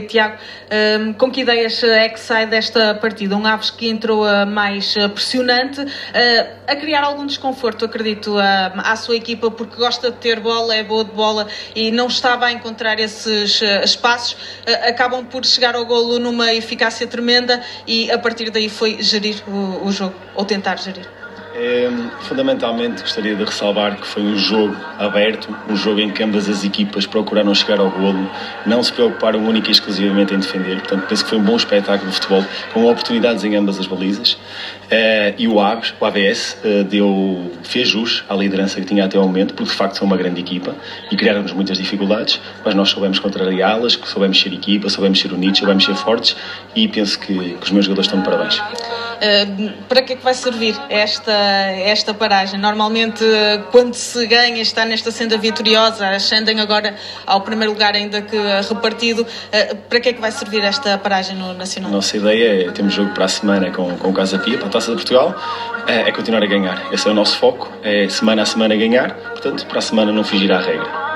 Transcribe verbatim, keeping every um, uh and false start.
Tiago, com que ideias é que sai desta partida? Um Aves que entrou mais pressionante, a criar algum desconforto, acredito, à sua equipa, porque gosta de ter bola, é boa de bola e não estava a encontrar esses espaços, acabam por chegar ao golo numa eficácia tremenda e a partir daí foi gerir o, o jogo, ou tentar gerir. É, fundamentalmente gostaria de ressalvar que foi um jogo aberto, um jogo em que ambas as equipas procuraram chegar ao golo, não se preocuparam única e exclusivamente em defender. Portanto, penso que foi um bom espetáculo de futebol, com oportunidades em ambas as balizas. Uh, e o Aves, o A V S, uh, deu, fez jus à liderança que tinha até ao momento, porque de facto são uma grande equipa e criaram-nos muitas dificuldades, mas nós soubemos contrariá-las, soubemos ser equipa, soubemos ser unidos, soubemos ser fortes e penso que, que os meus jogadores estão de parabéns. Uh, para que é que vai servir esta, esta paragem? Normalmente, uh, quando se ganha, está nesta senda vitoriosa, ascendem agora ao primeiro lugar, ainda que uh, repartido, uh, para que é que vai servir esta paragem no Nacional? A nossa ideia é, temos jogo para a semana com, com o Casa Pia, para a Taça de Portugal, é, é continuar a ganhar. Esse é o nosso foco, é semana a semana ganhar, portanto, para a semana não fugir à regra.